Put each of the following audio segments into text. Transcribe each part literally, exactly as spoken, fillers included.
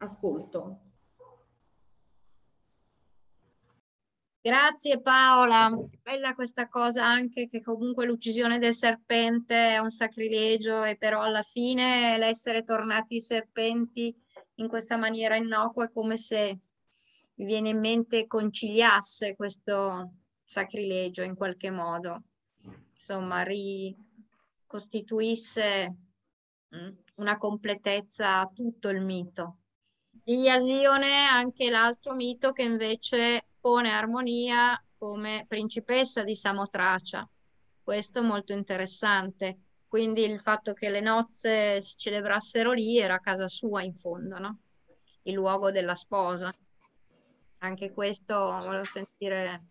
ascolto. Grazie Paola, bella questa cosa anche che comunque l'uccisione del serpente è un sacrilegio e però alla fine l'essere tornati serpenti in questa maniera innocua è come se mi viene in mente conciliasse questo sacrilegio in qualche modo, insomma ricostituisse mm, una completezza a tutto il mito. Iasione è anche l'altro mito che invece pone Armonia come principessa di Samotracia. Questo è molto interessante. Quindi il fatto che le nozze si celebrassero lì era casa sua in fondo, no? Il luogo della sposa. Anche questo volevo sentire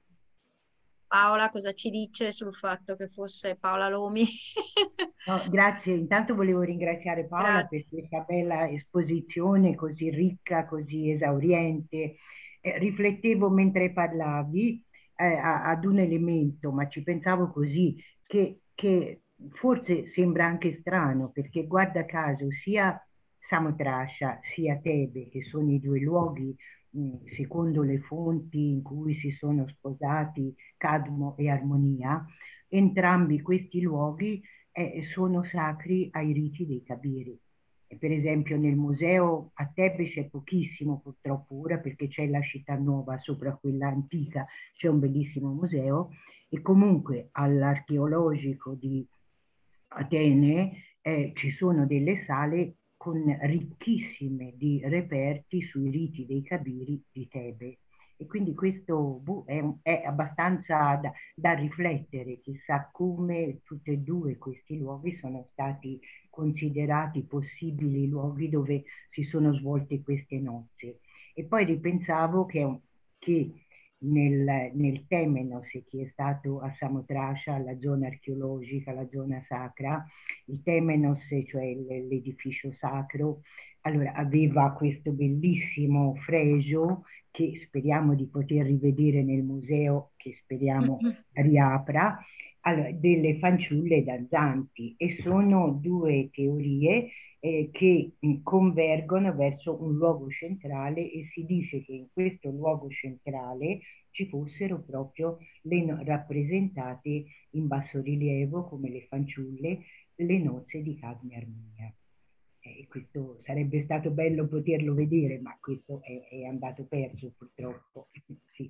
Paola cosa ci dice sul fatto che fosse Paola Lomi. No, grazie, intanto volevo ringraziare Paola per Grazie. questa bella esposizione così ricca, così esauriente. Eh, riflettevo mentre parlavi eh, a- ad un elemento, ma ci pensavo così, che, che forse sembra anche strano, perché guarda caso sia Samotrascia sia Tebe, che sono i due luoghi, mh, secondo le fonti in cui si sono sposati Cadmo e Armonia, entrambi questi luoghi eh, sono sacri ai riti dei Kabiri. E per esempio nel museo a Tebe c'è pochissimo purtroppo ora perché c'è la città nuova sopra quella antica, c'è un bellissimo museo e comunque all'archeologico di Atene eh, ci sono delle sale con ricchissime di reperti sui riti dei Kabiri di Tebe. E quindi questo boh, è, è abbastanza da, da riflettere, chissà come tutti e due questi luoghi sono stati considerati possibili luoghi dove si sono svolte queste nozze. E poi ripensavo che, che nel, nel Temenos, che è stato a Samotracia, la zona archeologica, la zona sacra, il Temenos, cioè l'edificio sacro, allora aveva questo bellissimo fregio che speriamo di poter rivedere nel museo, che speriamo riapra, allora, delle fanciulle danzanti e sono due teorie eh, che mh, convergono verso un luogo centrale e si dice che in questo luogo centrale ci fossero proprio le no- rappresentate in bassorilievo come le fanciulle le nozze di Cadme Armonia. E questo sarebbe stato bello poterlo vedere, ma questo è, è andato perso purtroppo. Sì.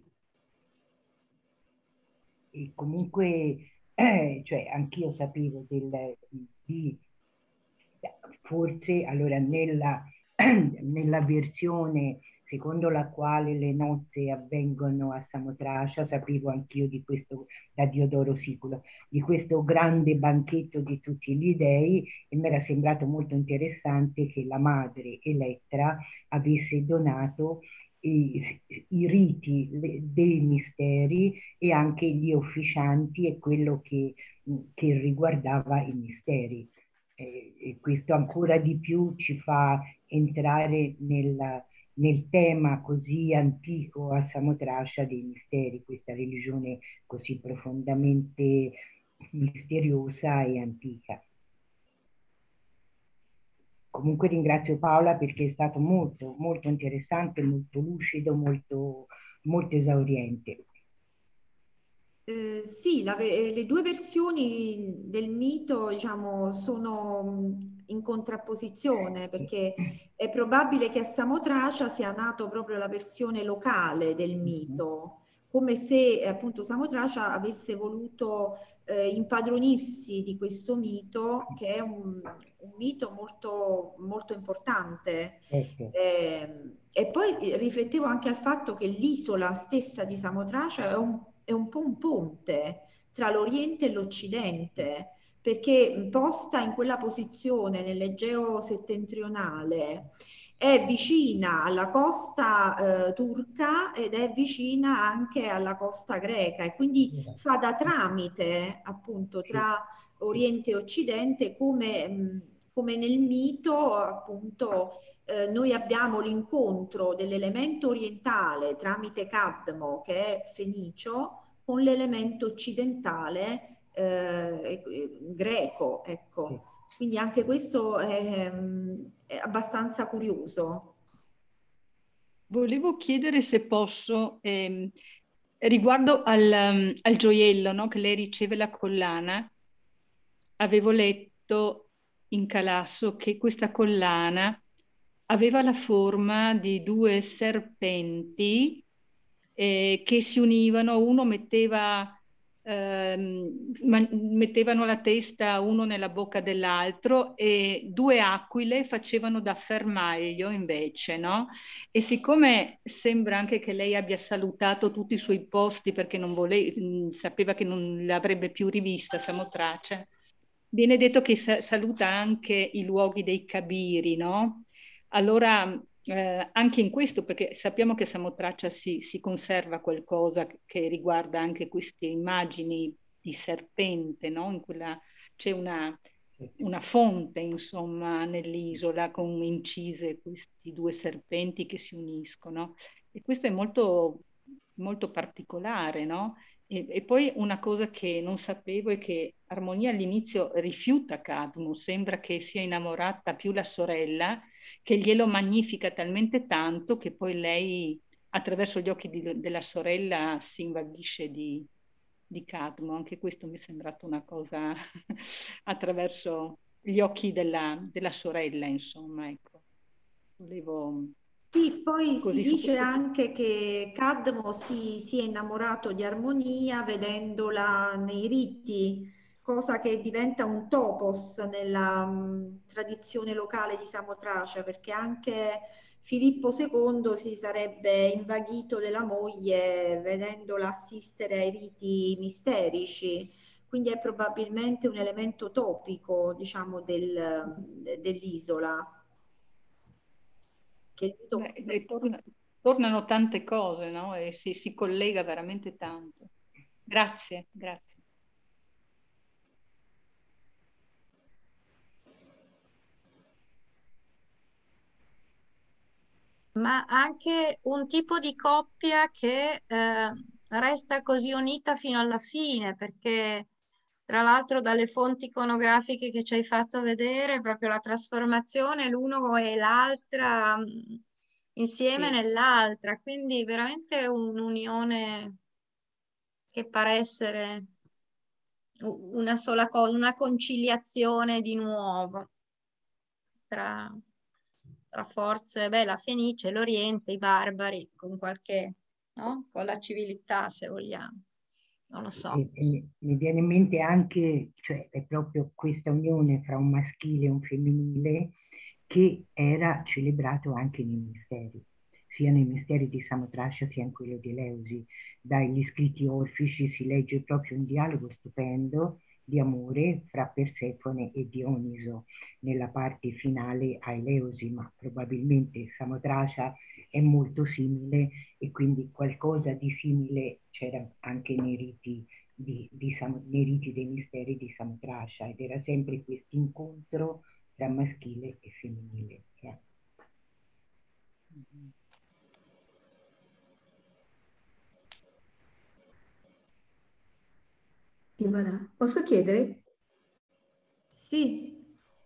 E comunque, eh, cioè, anch'io sapevo del, di, forse, allora, nella, nella versione secondo la quale le nozze avvengono a Samotracia, sapevo anch'io di questo, da Diodoro Siculo, di questo grande banchetto di tutti gli dei e mi era sembrato molto interessante che la madre Elettra avesse donato i, i riti le, dei misteri e anche gli officianti e quello che, che riguardava i misteri. Eh, e questo ancora di più ci fa entrare nel, nel tema così antico a Samotracia dei misteri, questa religione così profondamente misteriosa e antica. Comunque ringrazio Paola perché è stato molto, molto interessante, molto lucido, molto, molto esauriente. Eh, sì, la ve- le due versioni del mito, diciamo, sono mh, in contrapposizione perché è probabile che a Samotracia sia nato proprio la versione locale del mito, come se eh, appunto Samotracia avesse voluto eh, impadronirsi di questo mito, che è un, un mito molto, molto importante. Ecco. Eh, e poi riflettevo anche al fatto che l'isola stessa di Samotracia è un, è un po' un ponte tra l'Oriente e l'Occidente, perché posta in quella posizione nell'Egeo settentrionale è vicina alla costa eh, turca ed è vicina anche alla costa greca e quindi fa da tramite appunto tra Oriente e Occidente come, mh, come nel mito appunto eh, noi abbiamo l'incontro dell'elemento orientale tramite Cadmo che è fenicio con l'elemento occidentale eh, greco, ecco. Quindi anche questo è, è abbastanza curioso. Volevo chiedere se posso, ehm, riguardo al, um, al gioiello, no, che lei riceve la collana, avevo letto in Calasso che questa collana aveva la forma di due serpenti eh, che si univano, uno metteva, ehm, man- mettevano la testa uno nella bocca dell'altro e due aquile facevano da fermaglio invece, no? E siccome sembra anche che lei abbia salutato tutti i suoi posti perché non vole- sapeva che non l'avrebbe più rivista Samotrace, viene detto che sa- saluta anche i luoghi dei Kabiri, no? Allora, eh, anche in questo, perché sappiamo che a Samotracia si, si conserva qualcosa che, che riguarda anche queste immagini di serpente, no? In quella c'è una, una fonte, insomma, nell'isola con incise questi due serpenti che si uniscono. E questo è molto, molto particolare, no? E, e poi una cosa che non sapevo è che Armonia all'inizio rifiuta Cadmo, sembra che sia innamorata più la sorella, che glielo magnifica talmente tanto che poi lei, attraverso gli occhi di- della sorella, si invaghisce di, di Cadmo. Anche questo mi è sembrato una cosa attraverso gli occhi della, della sorella, insomma, ecco. Volevo Sì, poi si così su dice questo. anche che Cadmo si, si è innamorato di Armonia vedendola nei riti, cosa che diventa un topos nella mh, tradizione locale di Samotracia, perché anche Filippo secondo si sarebbe invaghito della moglie vedendola assistere ai riti misterici. Quindi è probabilmente un elemento topico, diciamo, del- dell'isola. Che il mito- Beh, e torna- tornano tante cose, no? E si, si collega veramente tanto. Grazie, grazie. Ma anche un tipo di coppia che eh, resta così unita fino alla fine, perché tra l'altro dalle fonti iconografiche che ci hai fatto vedere, proprio la trasformazione, l'uno e l'altra mh, insieme Sì. nell'altra, quindi veramente un'unione che pare essere u- una sola cosa, una conciliazione di nuovo tra, tra forze, beh, la Fenice, l'Oriente, i barbari, con qualche, no? Con la civiltà, se vogliamo. Non lo so. E, e mi viene in mente anche, cioè è proprio questa unione fra un maschile e un femminile che era celebrato anche nei misteri, sia nei misteri di Samotracia sia in quello di Eleusi. Dagli scritti orfici si legge proprio un dialogo stupendo di amore fra Persefone e Dioniso nella parte finale a Eleusi, ma probabilmente Samotracia è molto simile e quindi qualcosa di simile c'era anche nei riti, di, di Sam, nei riti dei misteri di Samotracia ed era sempre questo incontro tra maschile e femminile. Yeah. Mm-hmm. Posso chiedere? Sì,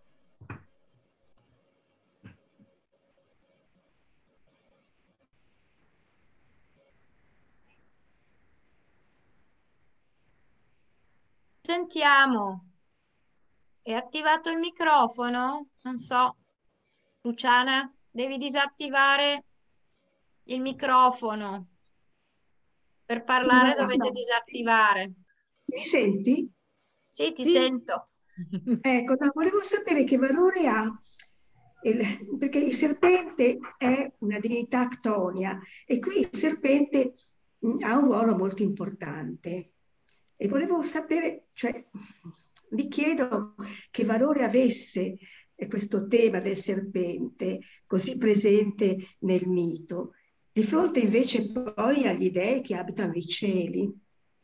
Sentiamo. È attivato il microfono? Non so. Luciana, devi disattivare il microfono. Per Sì, parlare guarda, dovete disattivare. mi senti? Sì, ti sì. sento. Ecco, no, volevo sapere che valore ha, il- perché il serpente è una divinità ctonia e qui il serpente mh, ha un ruolo molto importante. E volevo sapere, cioè, vi chiedo che valore avesse eh, questo tema del serpente così presente nel mito, di fronte invece poi agli dei che abitano i cieli.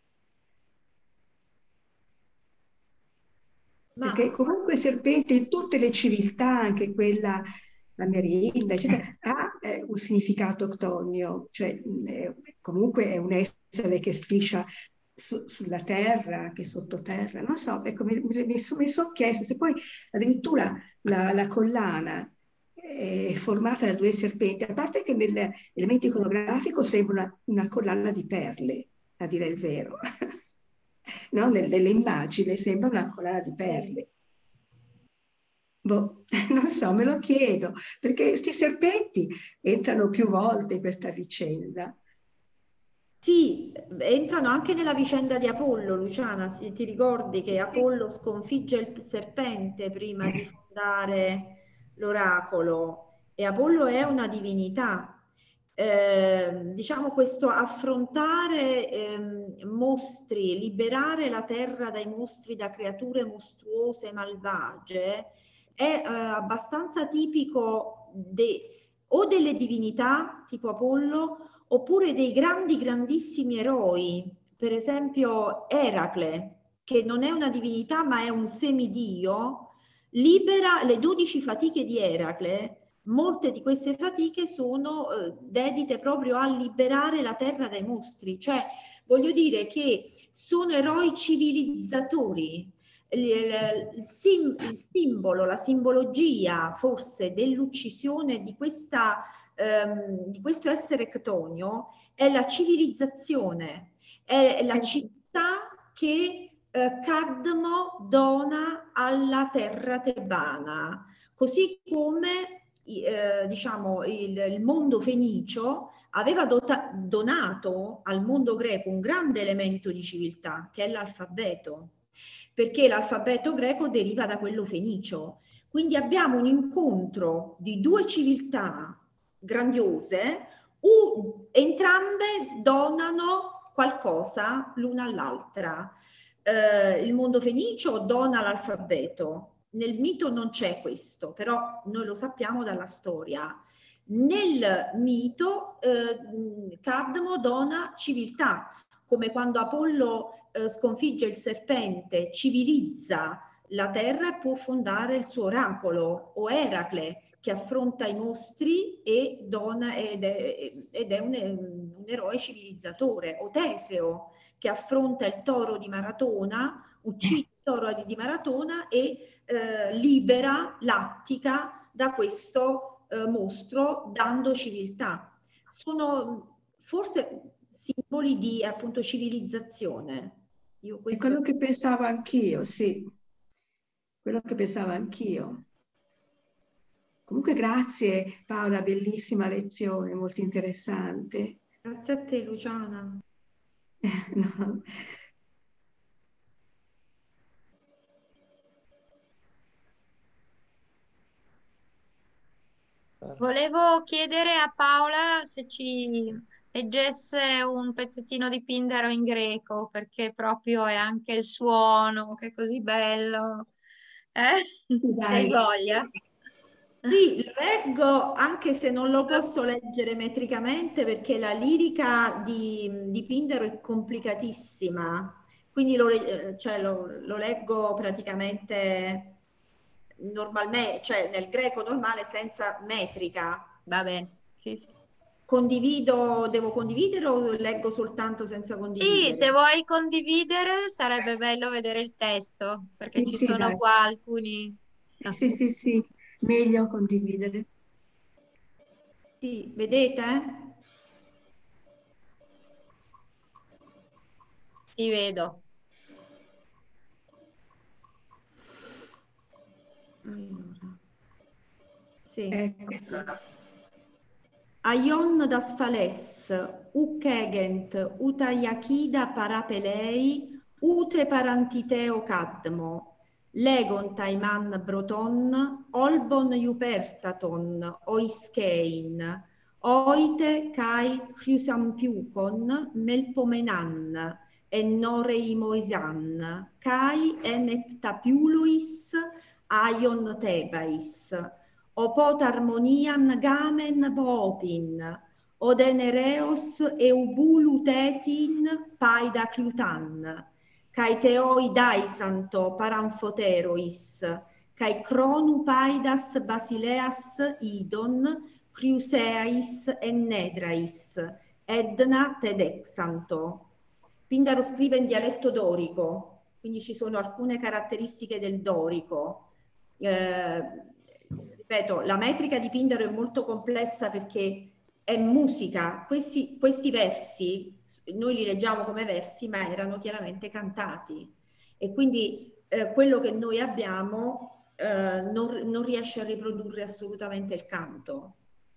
Perché Ma comunque il serpente in tutte le civiltà, anche quella amerinda, eccetera, ha eh, un significato ctonio, cioè mh, è- comunque è un essere che striscia su- sulla terra, anche sottoterra. Non so, ecco, mi, mi, mi sono mi son chiesta se poi addirittura la, la collana è formata da due serpenti, a parte che nell'elemento iconografico sembra una, una collana di perle, a dire il vero. No? Nelle immagini sembra una collana di perle. Boh, non so, me lo chiedo, perché questi serpenti entrano più volte in questa vicenda. Sì, entrano anche nella vicenda di Apollo, Luciana. Se ti ricordi che Apollo sconfigge il serpente prima di fondare l'oracolo, e Apollo è una divinità. Eh, diciamo questo affrontare ehm, mostri, liberare la terra dai mostri, da creature mostruose, malvagie, è eh, abbastanza tipico de- o delle divinità tipo Apollo, oppure dei grandi, grandissimi eroi, per esempio Eracle, che non è una divinità ma è un semidio, libera le dodici fatiche di Eracle. Molte di queste fatiche sono eh, dedite proprio a liberare la terra dai mostri, cioè voglio dire che sono eroi civilizzatori. Il, il, sim, il simbolo, la simbologia forse dell'uccisione di questa ehm, di questo essere ctonio è la civilizzazione, è la città che eh, Cadmo dona alla terra tebana, così come eh, diciamo il, il mondo fenicio aveva dota- donato al mondo greco un grande elemento di civiltà che è l'alfabeto, perché l'alfabeto greco deriva da quello fenicio. Quindi abbiamo un incontro di due civiltà grandiose, u, entrambe donano qualcosa l'una all'altra. Eh, il mondo fenicio dona l'alfabeto, nel mito non c'è questo, però noi lo sappiamo dalla storia. Nel mito eh, Cadmo dona civiltà, come quando Apollo eh, sconfigge il serpente, civilizza la terra e può fondare il suo oracolo, o Eracle che affronta i mostri e dona, ed è, ed è un, un eroe civilizzatore, o Teseo che affronta il toro di Maratona, uccide il toro di Maratona e eh, libera l'Attica da questo eh, mostro dando civiltà. Sono forse simboli di appunto civilizzazione. Io questo... È quello che pensavo anch'io, sì. Quello che pensavo anch'io. Comunque grazie Paola, bellissima lezione, molto interessante. Grazie a te Luciana. No. Volevo chiedere a Paola se ci leggesse un pezzettino di Pindaro in greco, perché proprio è anche il suono che è così bello. Eh? Sì, Se hai dai. voglia. Sì, lo leggo anche se non lo posso leggere metricamente perché la lirica di, di Pindaro è complicatissima, quindi lo, le- cioè lo, lo leggo praticamente normalmente, cioè nel greco normale senza metrica. Va bene, sì, sì. Condivido, devo condividere o leggo soltanto senza Sì, se condividere? vuoi condividere sarebbe bello vedere il testo, perché Sì, ci sì, sono dai. qua alcuni... Sì, sì, sì, meglio condividere. Sì, vedete? Sì, vedo. Allora, sì. Ecco. Aion das phales, uc egent, uta iachida parapelei, ute parantiteo cadmo, legont aiman broton, olbon iupertaton, oiskein, oite kai chrysampiukon, melpomenan, en norei moisan, kai en heptapiuluis, aion tebais, opot harmonian gamen bopin, od enereos eubulu tetin paida clutan, kai teoi daisanto paramfoterois, kai cronu paidas basileas idon, criuseais en nedrais, edna tedexanto. Pindaro scrive in dialetto dorico, quindi ci sono alcune caratteristiche del dorico. Eh, ripeto, la metrica di Pindaro è molto complessa perché è musica. Questi, questi versi, noi li leggiamo come versi, ma erano chiaramente cantati. E quindi eh, quello che noi abbiamo eh, non, non riesce a riprodurre assolutamente il canto.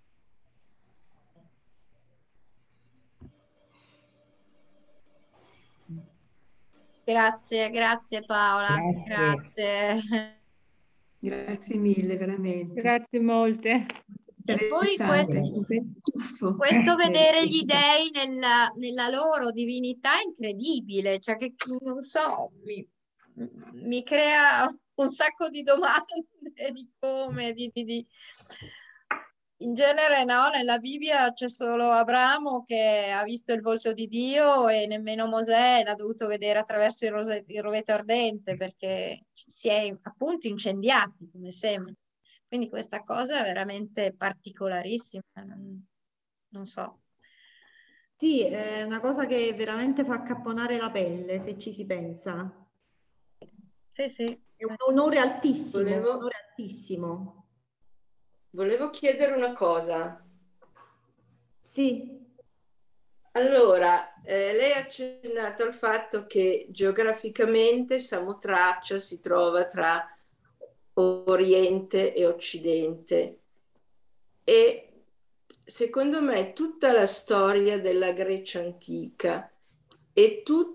Grazie, grazie Paola, Grazie. grazie. Grazie mille, veramente. Grazie molte. E poi Interessante, questo, un questo bel tuffo. vedere gli dei nella, nella loro divinità è incredibile, cioè che non so, mi, mi crea un sacco di domande di come, di, di, di... In genere no, nella Bibbia c'è solo Abramo che ha visto il volto di Dio e nemmeno Mosè l'ha dovuto vedere attraverso il, rose- il rovetto ardente perché si è appunto incendiati, come sempre. Quindi questa cosa è veramente particolarissima, non, non so. Sì, è una cosa che veramente fa accapponare la pelle, se ci si pensa. Sì, sì. È un onore altissimo, un Volevo, onore altissimo. volevo chiedere una cosa. Sì. Allora, eh, lei ha accennato al fatto che geograficamente Samotracia si trova tra Oriente e Occidente e secondo me tutta la storia della Grecia antica e tutto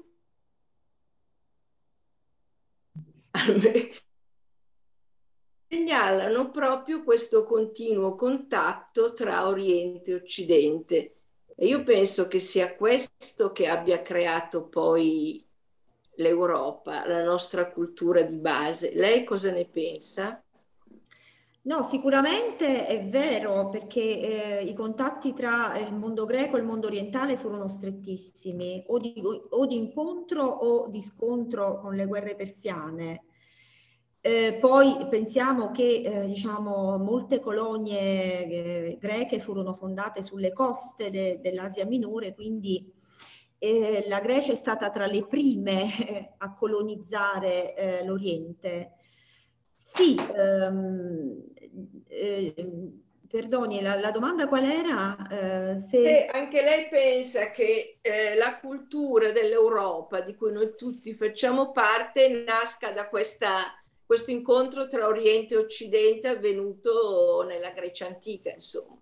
segnalano proprio questo continuo contatto tra Oriente e Occidente. E io penso che sia questo che abbia creato poi l'Europa, la nostra cultura di base. Lei cosa ne pensa? No, sicuramente è vero perché eh, i contatti tra il mondo greco e il mondo orientale furono strettissimi, o di, o di incontro o di scontro con le guerre persiane. Eh, poi pensiamo che eh, diciamo, molte colonie eh, greche furono fondate sulle coste de- dell'Asia Minore, quindi eh, la Grecia è stata tra le prime eh, a colonizzare eh, l'Oriente. Sì, ehm, eh, perdoni, la, la domanda qual era? Eh, se... E anche lei pensa che eh, la cultura dell'Europa, di cui noi tutti facciamo parte, nasca da questa, questo incontro tra Oriente e Occidente avvenuto nella Grecia antica, insomma.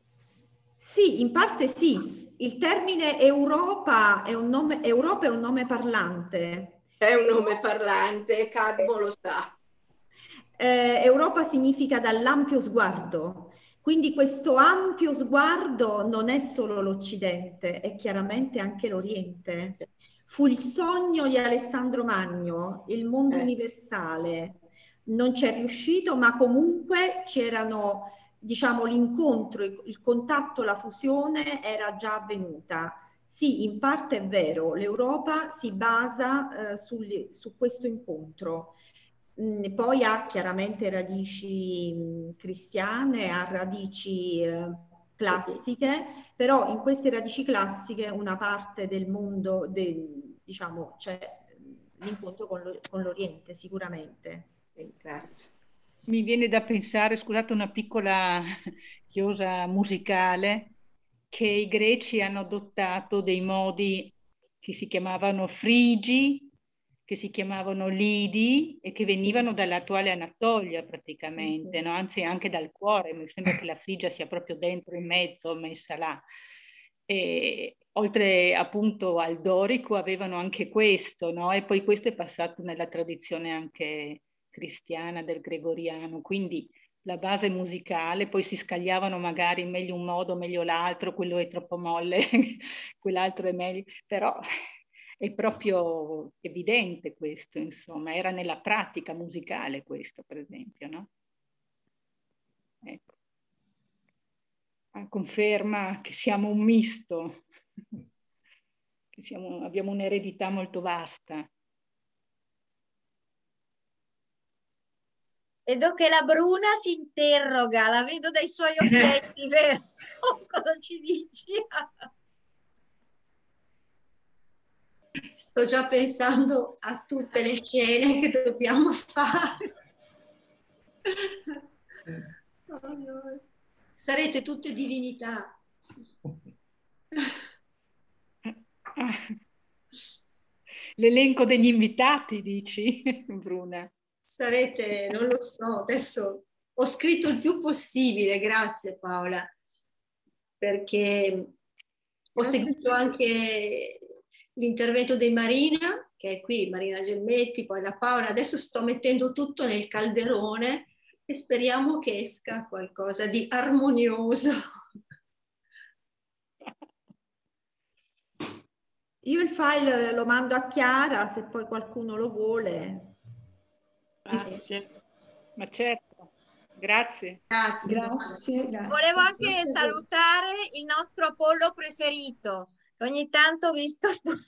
Sì, in parte sì. Il termine Europa è un nome, Europa è un nome parlante. È un nome parlante, Cadmo lo sa. Eh, Europa significa dall'ampio sguardo, quindi questo ampio sguardo non è solo l'Occidente, è chiaramente anche l'Oriente. Fu il sogno di Alessandro Magno, il mondo Eh. universale. Non c'è riuscito, ma comunque c'erano, diciamo, l'incontro, il, il contatto, la fusione era già avvenuta. Sì, in parte è vero, l'Europa si basa eh, sul, su questo incontro. Mm, poi ha chiaramente radici mh, cristiane, ha radici eh, classiche, però in queste radici classiche una parte del mondo, de- diciamo, c'è l'incontro con, lo- con l'Oriente sicuramente. Grazie. Mi viene da pensare, scusate, una piccola chiosa musicale, che i greci hanno adottato dei modi che si chiamavano frigi, che si chiamavano lidi e che venivano dall'attuale Anatolia praticamente, no? Anzi anche dal cuore, mi sembra che la Frigia sia proprio dentro in mezzo, messa là. E oltre appunto al dorico avevano anche questo, no? E poi questo è passato nella tradizione anche cristiana del gregoriano, quindi la base musicale, poi si scagliavano magari meglio un modo, meglio l'altro, quello è troppo molle, quell'altro è meglio, però è proprio evidente questo, insomma, era nella pratica musicale questo, per esempio, no? Ecco. Conferma che siamo un misto, che siamo, abbiamo un'eredità molto vasta. Vedo che la Bruna si interroga, la vedo dai suoi occhietti, vero? Cosa ci dici? Sto già pensando a tutte le scene che dobbiamo fare. Oh, no. Sarete tutte divinità. L'elenco degli invitati, dici, Bruna? Sarete, non lo so, adesso ho scritto il più possibile, grazie Paola, perché ho seguito anche l'intervento di Marina, che è qui, Marina Gelmetti, poi la Paola, adesso sto mettendo tutto nel calderone e speriamo che esca qualcosa di armonioso. Io il file lo mando a Chiara se poi qualcuno lo vuole. Grazie. Ma certo, grazie. Grazie, grazie, grazie. Volevo anche salutare il nostro Apollo preferito, che ogni tanto ho visto...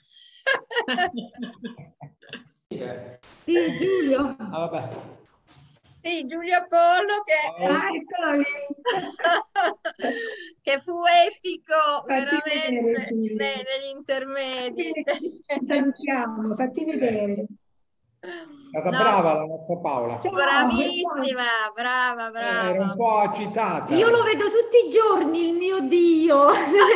Sì, Giulio. Ah, vabbè. Sì, Giulio Apollo che, Ah, eccolo lì. che fu epico Fatti veramente vedere, Giulio. ne- negli intermedi. Ci salutiamo, fatti vedere. È stata No. brava la nostra Paola. Ciao. Bravissima, brava, Eh, Era un brava. po' agitata. Io lo vedo tutti i giorni, il mio Dio.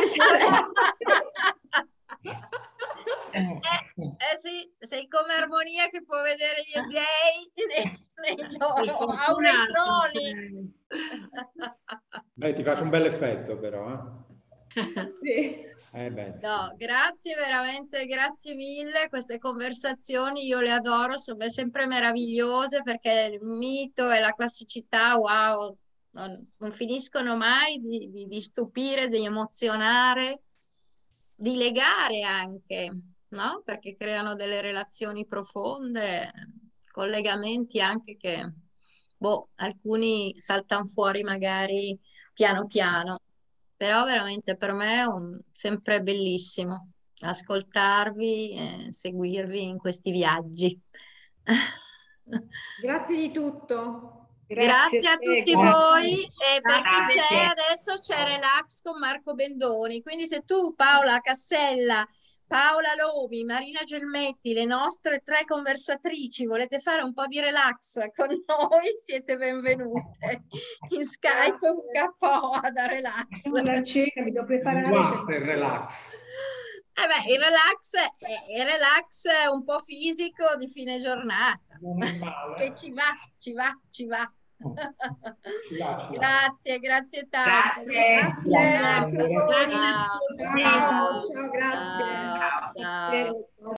Eh, eh sì, sei come Armonia che può vedere gli dei nei, nei loro auretroni. Beh, ti faccio un bel effetto però. Eh? Sì. Eh, beh, sì. No, grazie veramente, grazie mille. Queste conversazioni io le adoro, sono sempre meravigliose perché il mito e la classicità, wow, non, non finiscono mai di, di, di stupire, di emozionare, di legare anche, no? Perché creano delle relazioni profonde, collegamenti anche che, boh, alcuni saltano fuori magari piano piano. Però veramente per me è un- sempre bellissimo ascoltarvi e seguirvi in questi viaggi. Grazie di tutto. Grazie a te, tutti grazie. voi e per chi Grazie. c'è adesso c'è Relax con Marco Bendoni. Quindi se tu, Paola Cassella, Paola Lomi, Marina Gelmetti, le nostre tre conversatrici, volete fare un po' di relax con noi, siete benvenute in Skype con K O A da Relax. La cena, mi devo Un preparare. master relax. Eh beh, il relax è, il relax è un po' fisico di fine giornata, Non è male. che ci va, ci va, ci va. Ci va, ci va. Grazie, grazie tanto. Grazie. Grazie a voi. Grazie a Ciao. tutti. Ciao, ciao, grazie. Ciao, ciao.